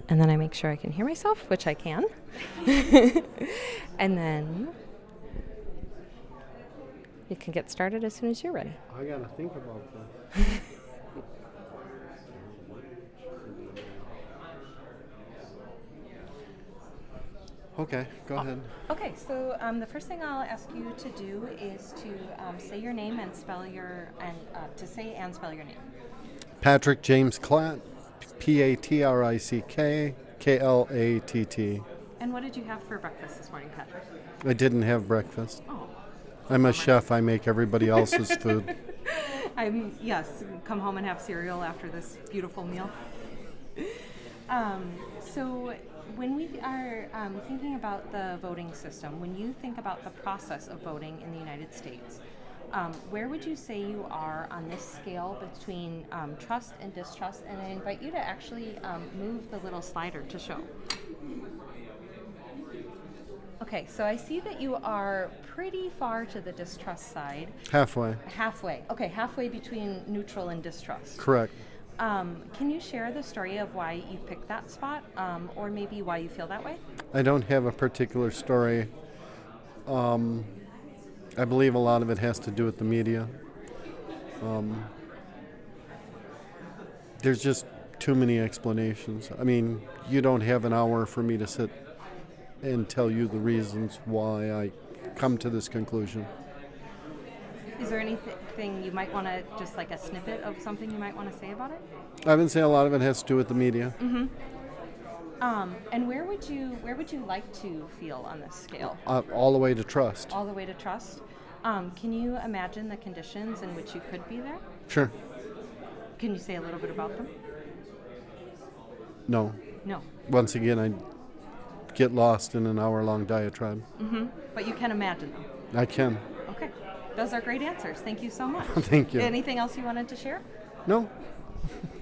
And then I make sure I can hear myself, which I can. And then you can get started as soon as you're ready. I gotta think about this. Okay, go ahead. Okay, so the first thing I'll ask you to do is to say your name and spell your name. Patrick James Klatt, Patrick Klatt. And what did you have for breakfast this morning, Patrick? I didn't have breakfast. Oh. I'm a chef. I make everybody else's food. Yes, come home and have cereal after this beautiful meal. So when we are thinking about the voting system, when you think about the process of voting in the United States, where would you say you are on this scale between trust and distrust? And I invite you to actually move the little slider to show. Okay, so I see that you are pretty far to the distrust side. Halfway. Halfway. Okay, halfway between neutral and distrust. Correct. Can you share the story of why you picked that spot, or maybe why you feel that way? I don't have a particular story. I believe a lot of it has to do with the media. There's just too many explanations. I mean, you don't have an hour for me to sit and tell you the reasons why I come to this conclusion. Is there anything you might want to, just like a snippet of something you might want to say about it? I would say a lot of it has to do with the media. Mm-hmm. And where would you like to feel on this scale? All the way to trust. All the way to trust. Can you imagine the conditions in which you could be there? Sure. Can you say a little bit about them? No. No. Once again, I get lost in an hour-long diatribe. Mm-hmm. But you can imagine them. I can. Okay. Those are great answers. Thank you so much. Thank you. Anything else you wanted to share? No.